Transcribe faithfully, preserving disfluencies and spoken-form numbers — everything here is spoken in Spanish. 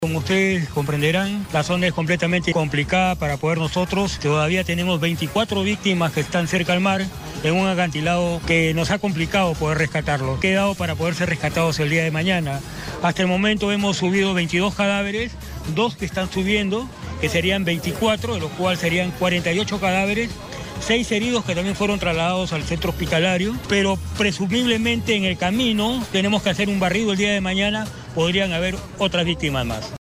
Como ustedes comprenderán, la zona es completamente complicada para poder nosotros. Todavía tenemos veinticuatro víctimas que están cerca al mar, en un acantilado que nos ha complicado poder rescatarlos. Quedado para poder ser rescatados el día de mañana. Hasta el momento hemos subido veintidós cadáveres, dos que están subiendo, que serían veinticuatro, de los cuales serían cuarenta y ocho cadáveres, seis heridos que también fueron trasladados al centro hospitalario, pero presumiblemente en el camino tenemos que hacer un barrido el día de mañana, podrían haber otras víctimas más.